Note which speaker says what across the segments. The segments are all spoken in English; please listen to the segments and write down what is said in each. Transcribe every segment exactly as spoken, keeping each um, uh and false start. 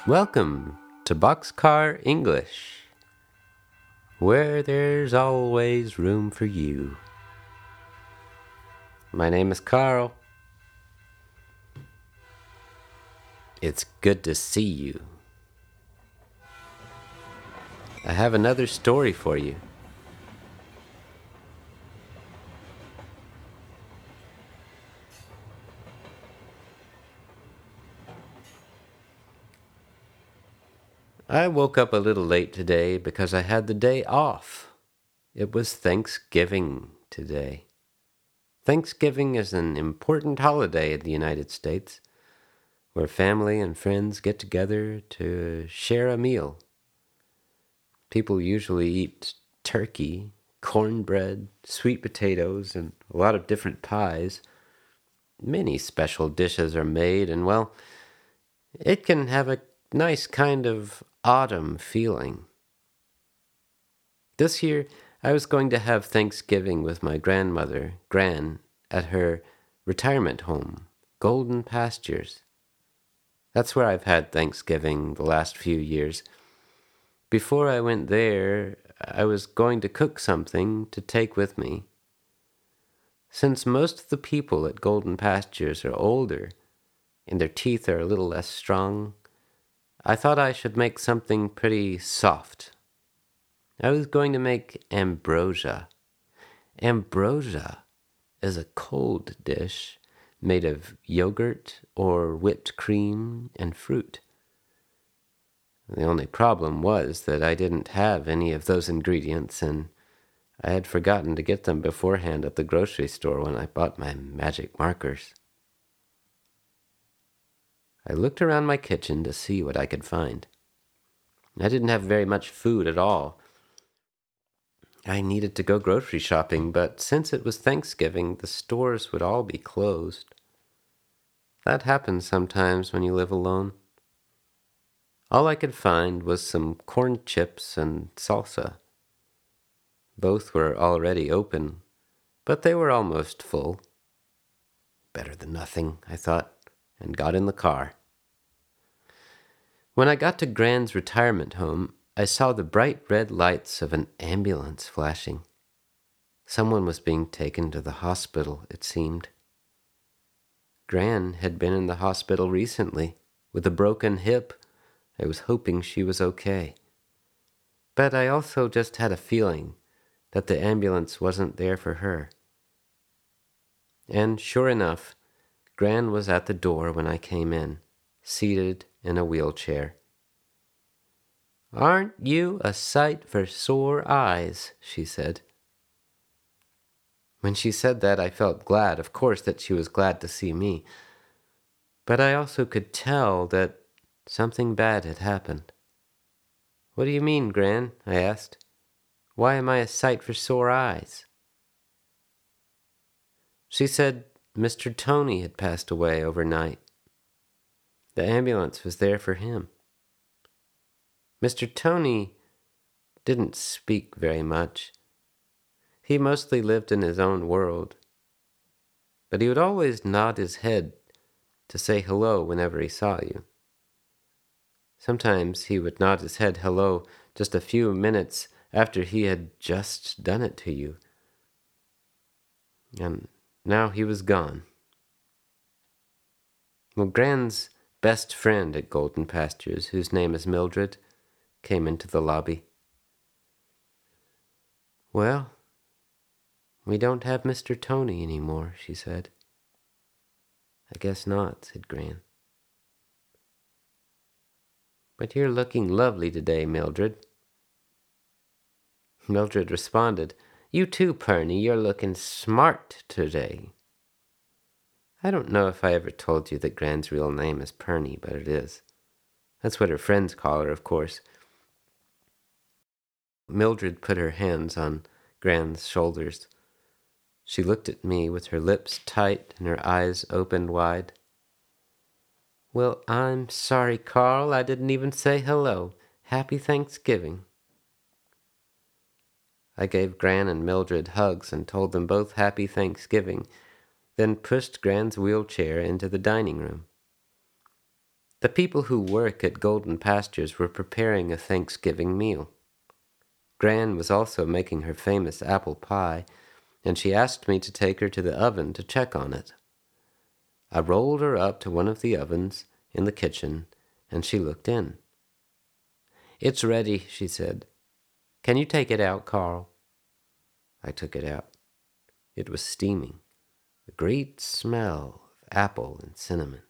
Speaker 1: Welcome to Boxcar English, where there's always room for you. My name is Carl. It's good to see you. I have another story for you. I woke up a little late today because I had the day off. It was Thanksgiving today. Thanksgiving is an important holiday in the United States, where family and friends get together to share a meal. People usually eat turkey, cornbread, sweet potatoes, and a lot of different pies. Many special dishes are made, and well, it can have a nice kind of autumn feeling. This year, I was going to have Thanksgiving with my grandmother, Gran, at her retirement home, Golden Pastures. That's where I've had Thanksgiving the last few years. Before I went there, I was going to cook something to take with me. Since most of the people at Golden Pastures are older and their teeth are a little less strong, I thought I should make something pretty soft. I was going to make ambrosia. Ambrosia is a cold dish made of yogurt or whipped cream and fruit. The only problem was that I didn't have any of those ingredients, and I had forgotten to get them beforehand at the grocery store when I bought my magic markers. I looked around my kitchen to see what I could find. I didn't have very much food at all. I needed to go grocery shopping, but since it was Thanksgiving, the stores would all be closed. That happens sometimes when you live alone. All I could find was some corn chips and salsa. Both were already open, but they were almost full. Better than nothing, I thought, and got in the car. When I got to Gran's retirement home, I saw the bright red lights of an ambulance flashing. Someone was being taken to the hospital, it seemed. Gran had been in the hospital recently with a broken hip. I was hoping she was okay. But I also just had a feeling that the ambulance wasn't there for her. And sure enough, Gran was at the door when I came in, seated in a wheelchair. "Aren't you a sight for sore eyes?" she said. When she said that, I felt glad, of course, that she was glad to see me. But I also could tell that something bad had happened. "What do you mean, Gran?" I asked. "Why am I a sight for sore eyes?" She said Mister Tony had passed away overnight. The ambulance was there for him. Mister Tony didn't speak very much. He mostly lived in his own world. But he would always nod his head to say hello whenever he saw you. Sometimes he would nod his head hello just a few minutes after he had just done it to you. And now he was gone. Well, Gran's best friend at Golden Pastures, whose name is Mildred, came into the lobby. "Well, we don't have Mister Tony anymore," she said. "I guess not," said Gran. "But you're looking lovely today, Mildred." Mildred responded, "You too, Perny, you're looking smart today." I don't know if I ever told you that Gran's real name is Perny, but it is. That's what her friends call her, of course. Mildred put her hands on Gran's shoulders. She looked at me with her lips tight and her eyes opened wide. "Well, I'm sorry, Carl. I didn't even say hello. Happy Thanksgiving." I gave Gran and Mildred hugs and told them both Happy Thanksgiving, then pushed Gran's wheelchair into the dining room. The people who work at Golden Pastures were preparing a Thanksgiving meal. Gran was also making her famous apple pie, and she asked me to take her to the oven to check on it. I rolled her up to one of the ovens in the kitchen, and she looked in. "It's ready," she said. "Can you take it out, Carl?" I took it out. It was steaming, a great smell of apple and cinnamon.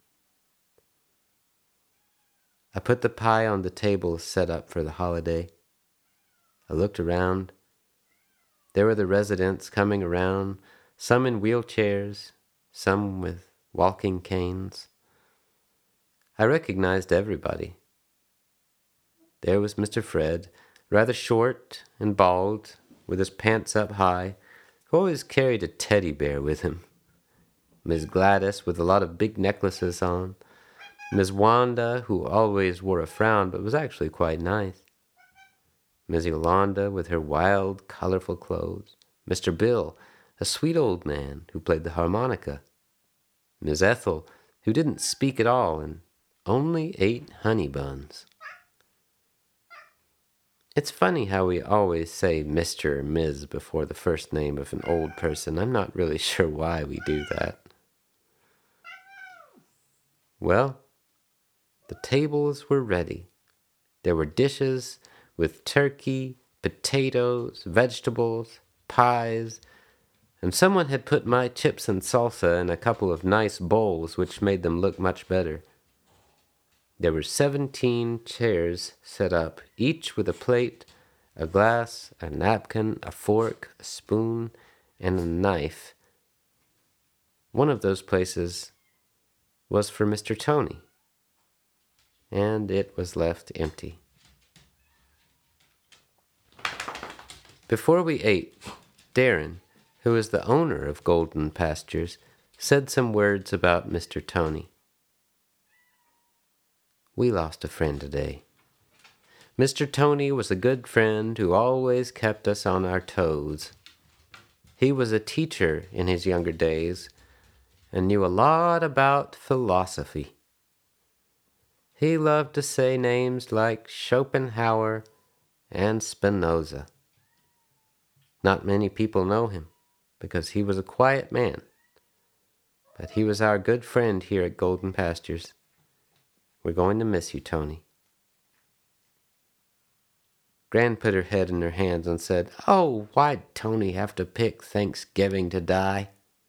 Speaker 1: I put the pie on the table set up for the holiday. I looked around. There were the residents coming around, some in wheelchairs, some with walking canes. I recognized everybody. There was Mister Fred, rather short and bald, with his pants up high, who always carried a teddy bear with him. Miss Gladys, with a lot of big necklaces on. Miss Wanda, who always wore a frown but was actually quite nice. Miss Yolanda, with her wild, colorful clothes. Mister Bill, a sweet old man who played the harmonica. Miss Ethel, who didn't speak at all and only ate honey buns. It's funny how we always say Mister or Miz before the first name of an old person. I'm not really sure why we do that. Well, the tables were ready. There were dishes with turkey, potatoes, vegetables, pies, and someone had put my chips and salsa in a couple of nice bowls, which made them look much better. There were seventeen chairs set up, each with a plate, a glass, a napkin, a fork, a spoon, and a knife. One of those places was for Mister Tony, and it was left empty. Before we ate, Darren, who is the owner of Golden Pastures, said some words about Mister Tony. "We lost a friend today. Mister Tony was a good friend who always kept us on our toes. He was a teacher in his younger days and knew a lot about philosophy. He loved to say names like Schopenhauer and Spinoza. Not many people know him because he was a quiet man, but he was our good friend here at Golden Pastures. We're going to miss you, Tony." Gran put her head in her hands and said, "Oh, why'd Tony have to pick Thanksgiving to die?"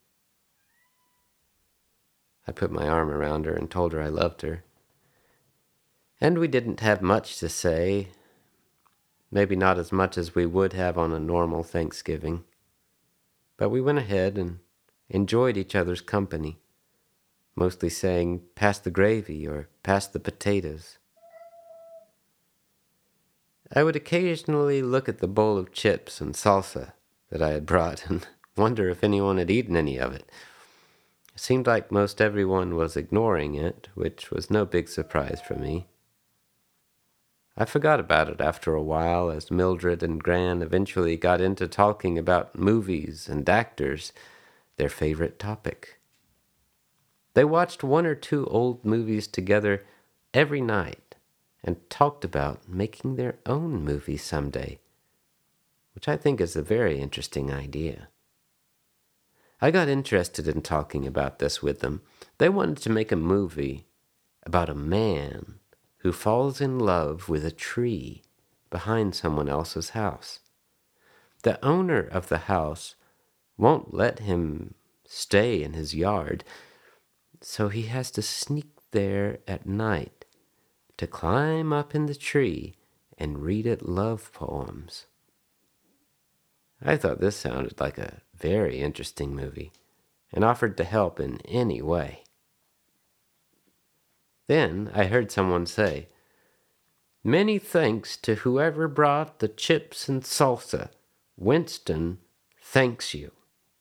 Speaker 1: I put my arm around her and told her I loved her. And we didn't have much to say, maybe not as much as we would have on a normal Thanksgiving. But we went ahead and enjoyed each other's company, mostly saying, "Pass the gravy," or "Pass the potatoes." I would occasionally look at the bowl of chips and salsa that I had brought and wonder if anyone had eaten any of it. It seemed like most everyone was ignoring it, which was no big surprise for me. I forgot about it after a while as Mildred and Gran eventually got into talking about movies and actors, their favorite topic. They watched one or two old movies together every night and talked about making their own movie someday, which I think is a very interesting idea. I got interested in talking about this with them. They wanted to make a movie about a man who falls in love with a tree behind someone else's house. The owner of the house won't let him stay in his yard, so he has to sneak there at night to climb up in the tree and read it love poems. I thought this sounded like a very interesting movie and offered to help in any way. Then I heard someone say, "Many thanks to whoever brought the chips and salsa. Winston thanks you."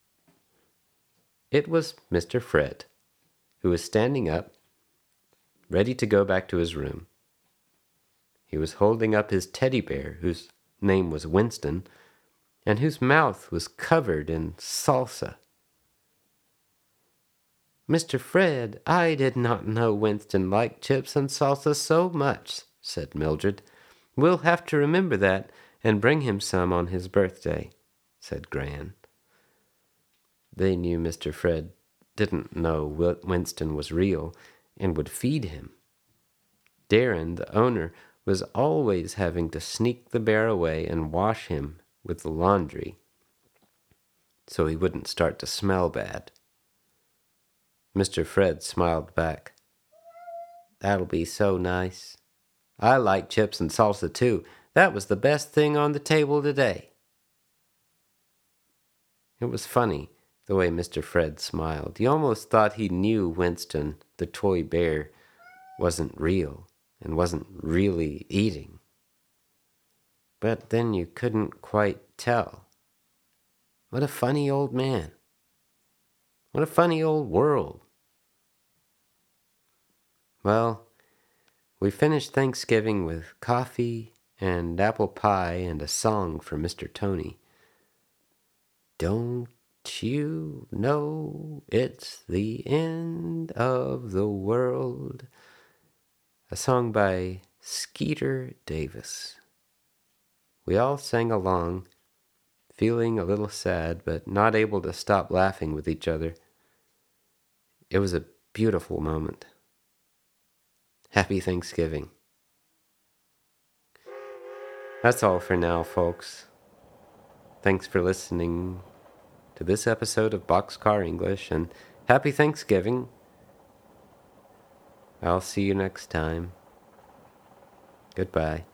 Speaker 1: It was Mister Fred, who was standing up, ready to go back to his room. He was holding up his teddy bear, whose name was Winston, and whose mouth was covered in salsa. Mister Fred, I did not know Winston liked chips and salsa so much, said Mildred. We'll have to remember that and bring him some on his birthday, said Gran. They knew Mister Fred didn't know Winston was real and would feed him. Darren, the owner, was always having to sneak the bear away and wash him with the laundry so he wouldn't start to smell bad. Mister Fred smiled back. That'll be so nice. I like chips and salsa too. That was the best thing on the table today. It was funny the way Mister Fred smiled. You almost thought he knew Winston, the toy bear, wasn't real and wasn't really eating. But then you couldn't quite tell. What a funny old man. What a funny old world. Well, we finished Thanksgiving with coffee and apple pie and a song from Mister Tony. Don't you know it's the end of the world? A song by Skeeter Davis. We all sang along, feeling a little sad, but not able to stop laughing with each other. It was a beautiful moment. Happy Thanksgiving. That's all for now, folks. Thanks for listening to this episode of Boxcar English, and happy Thanksgiving. I'll see you next time. Goodbye.